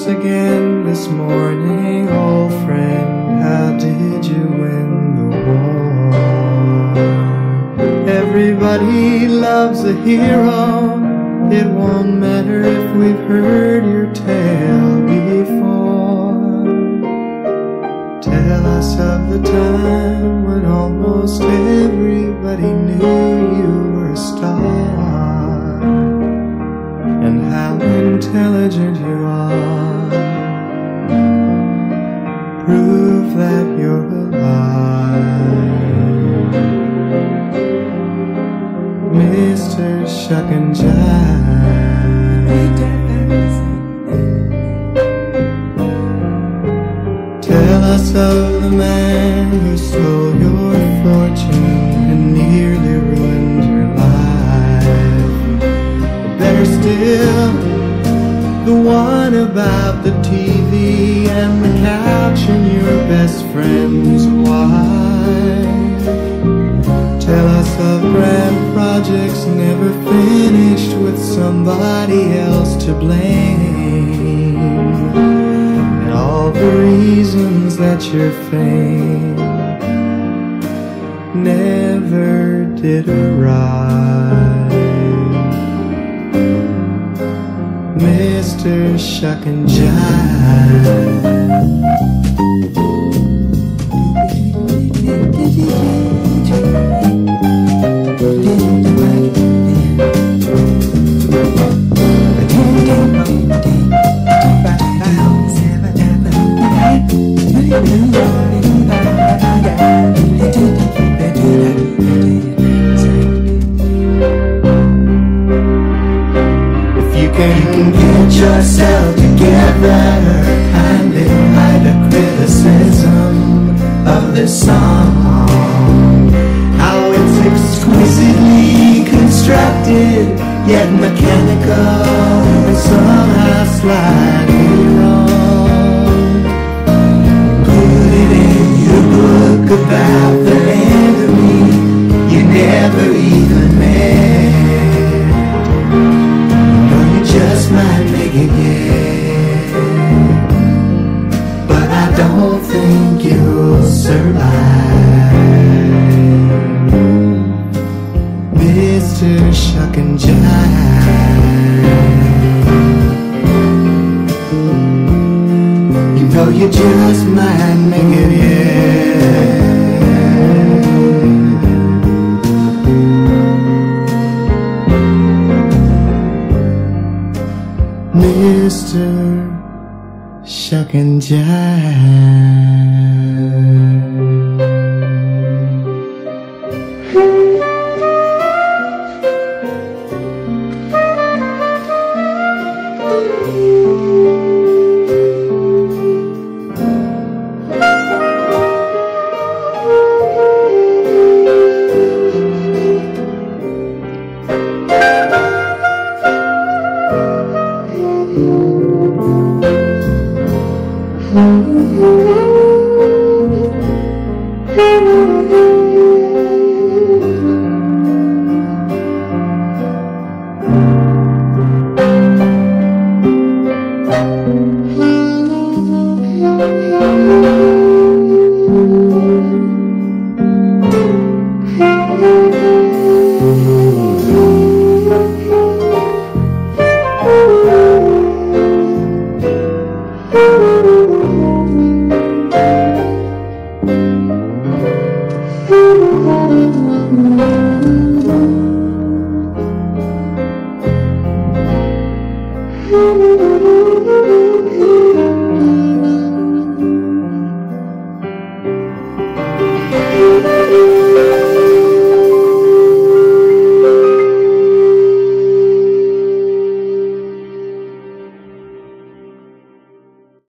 once again this morning, old friend. How did you win the war? Everybody loves a hero. It won't matter if we've heard your tale before. Tell us of the time when almost everybody knew you were a star, and how intelligent you are. Prove that you're alive, Mr. Shuck and Jive. Tell us of the man who stole your fortune and nearly ruined your life. Better still, the one about the TV and the couch and your best friend's wife. Tell us of grand projects never finished with somebody else to blame, and all the reasons that your fame never did arrive. Mr. Shuck and Jive. If you can get yourself together, kindly hide the criticism of this song. How it's exquisitely constructed, yet mechanical, and somehow slightly wrong. Put it in your book about the enemy you never even met. No, you just might make it yet, but I don't think you'll survive, Mr. Shuck and Jive. You know you just might make it yet, Mr. Shuck and Jive.